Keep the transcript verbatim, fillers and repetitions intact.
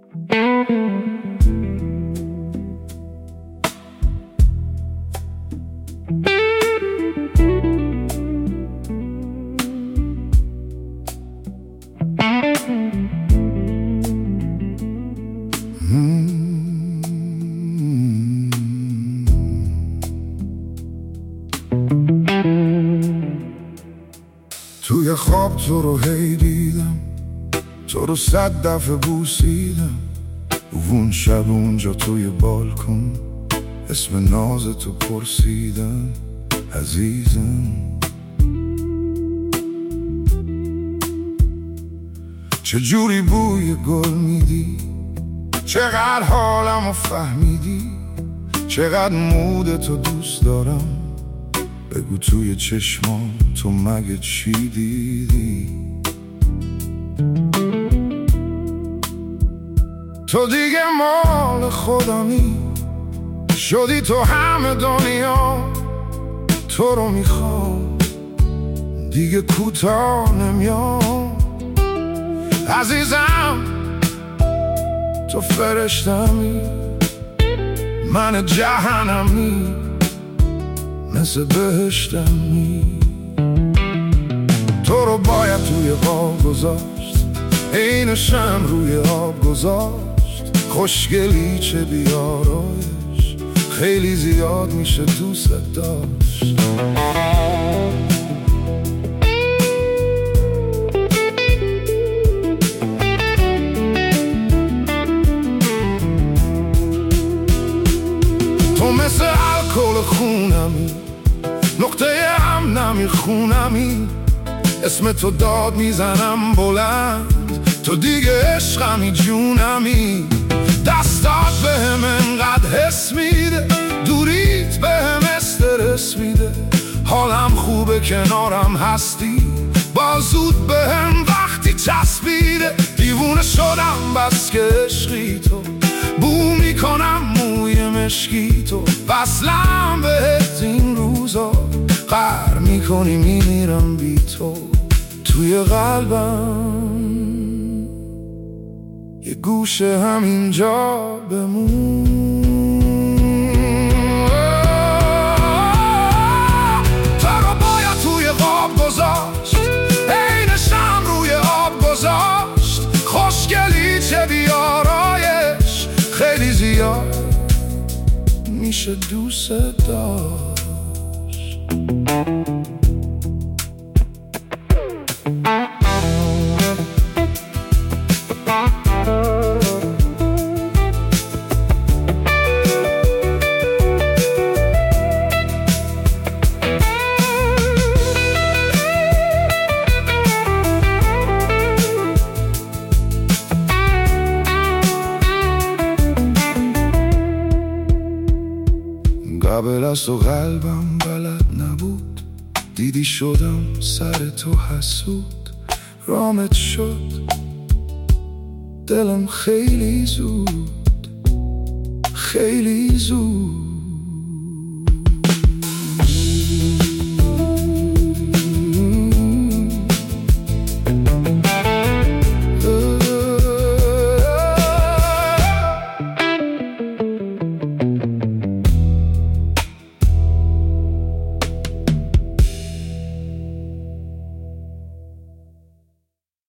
توی خواب تو رو هی دیدم، تو رو صد دفعه بوسیدم. اون شب اونجا توی بالکن اسم ناز تو پرسیدم عزیزم. چجوری بوی گل میدی، چقدر حالمو فهمیدی، چقدر مود تو دوست دارم. بگو توی چشمام تو مگه چی دیدی؟ تو دیگه مال خودمی شدی، تو همه دنیا تو رو میخوام، دیگه کوتاه نمیام. عزیزم تو فرشتمی، من جهنمی مثل بهشتمی. تو رو باید توی آب گذاشت، این شم روی آب گذاشت. خوشگلی چه بیارایش، خیلی زیاد میشه دوست داشت. تو مثل الکل خونمی، نقطه امنمی خونمی. اسم تو داد میزنم بلند، تو دیگه عشقمی جونمی. دستات به هم انقدر حس میده، دوریت به هم استرس میده. حالم خوبه کنارم هستی، بازود به هم وقتی چسبیده. دیوونه شدم بس که عشقی تو، بو میکنم موی مشکی تو. وصلم بهت این روزا، قهر میکنی میمیرم بی تو. توی قلبم یه گوشه همینجا بمون. تو رو باید توی خواب گذاشت، عین شم روی آب گذاشت. خوشگلی چه بیارایش، خیلی زیاد میشه دوست داشت. قبل از تو قلبم بلد نبود، دیدی شدم سر تو حسود. رامت شد دلم خیلی زود، خیلی زود.